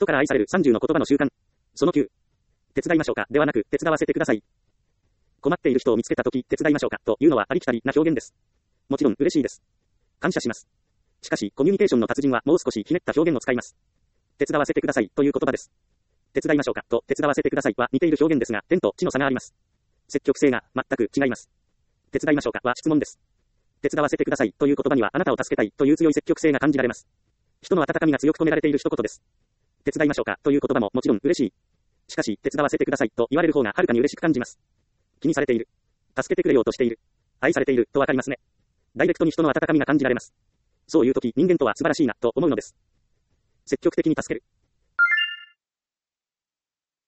人から愛される30の言葉の習慣。その9。手伝いましょうかではなく、手伝わせてください。困っている人を見つけたとき、手伝いましょうかというのはありきたりな表現です。もちろん嬉しいです。感謝します。しかし、コミュニケーションの達人はもう少しひねった表現を使います。手伝わせてくださいという言葉です。手伝いましょうかと手伝わせてくださいは似ている表現ですが、天と地の差があります。積極性が全く違います。手伝いましょうかは質問です。手伝わせてくださいという言葉にはあなたを助けたいという強い積極性が感じられます。人の温かみが強く込められている一言です。手伝いましょうかという言葉ももちろん嬉しい。しかし、手伝わせてくださいと言われる方がはるかに嬉しく感じます。気にされている。助けてくれようとしている。愛されているとわかりますね。ダイレクトに人の温かみが感じられます。そういう時、人間とは素晴らしいなと思うのです。積極的に助ける。